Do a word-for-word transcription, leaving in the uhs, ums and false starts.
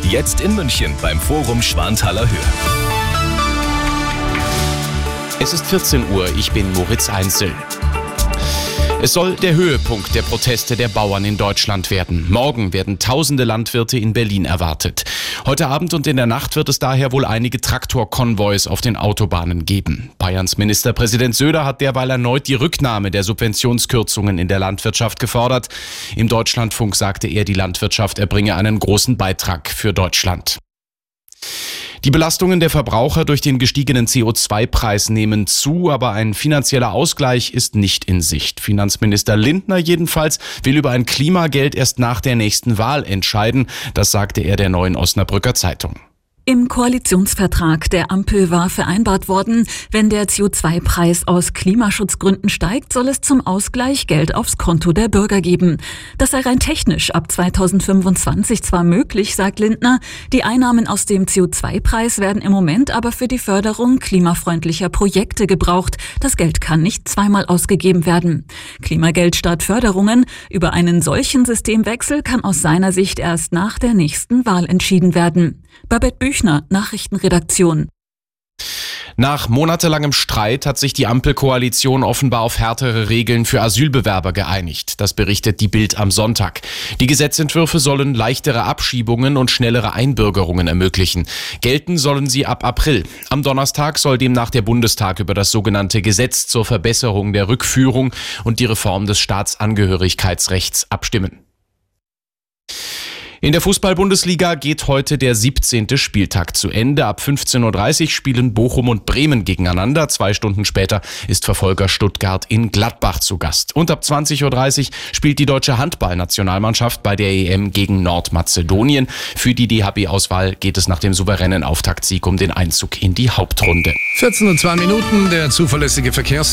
Jetzt in München beim Forum Schwanthaler Höhe. Es ist vierzehn Uhr, ich bin Moritz Einzel. Es soll der Höhepunkt der Proteste der Bauern in Deutschland werden. Morgen werden tausende Landwirte in Berlin erwartet. Heute Abend und in der Nacht wird es daher wohl einige Traktorkonvois auf den Autobahnen geben. Bayerns Ministerpräsident Söder hat derweil erneut die Rücknahme der Subventionskürzungen in der Landwirtschaft gefordert. Im Deutschlandfunk sagte er, die Landwirtschaft erbringe einen großen Beitrag für Deutschland. Die Belastungen der Verbraucher durch den gestiegenen C O zwei Preis nehmen zu, aber ein finanzieller Ausgleich ist nicht in Sicht. Finanzminister Lindner jedenfalls will über ein Klimageld erst nach der nächsten Wahl entscheiden. Das sagte er der Neuen Osnabrücker Zeitung. Im Koalitionsvertrag der Ampel war vereinbart worden, wenn der C O zwei Preis aus Klimaschutzgründen steigt, soll es zum Ausgleich Geld aufs Konto der Bürger geben. Das sei rein technisch ab zweitausendfünfundzwanzig zwar möglich, sagt Lindner. Die Einnahmen aus dem C O zwei Preis werden im Moment aber für die Förderung klimafreundlicher Projekte gebraucht. Das Geld kann nicht zweimal ausgegeben werden. Klimageld statt Förderungen. Über einen solchen Systemwechsel kann aus seiner Sicht erst nach der nächsten Wahl entschieden werden. Babette Büchner, Nachrichtenredaktion. Nach monatelangem Streit hat sich die Ampelkoalition offenbar auf härtere Regeln für Asylbewerber geeinigt. Das berichtet die Bild am Sonntag. Die Gesetzentwürfe sollen leichtere Abschiebungen und schnellere Einbürgerungen ermöglichen. Gelten sollen sie ab April. Am Donnerstag soll demnach der Bundestag über das sogenannte Gesetz zur Verbesserung der Rückführung und die Reform des Staatsangehörigkeitsrechts abstimmen. In der Fußball-Bundesliga geht heute der siebzehnte Spieltag zu Ende. Ab fünfzehn Uhr dreißig spielen Bochum und Bremen gegeneinander. Zwei Stunden später ist Verfolger Stuttgart in Gladbach zu Gast. Und ab zwanzig Uhr dreißig spielt die deutsche Handballnationalmannschaft bei der E M gegen Nordmazedonien. Für die D H B-Auswahl geht es nach dem souveränen Auftaktsieg um den Einzug in die Hauptrunde. vierzehn Uhr zwei Minuten, der zuverlässige Verkehrs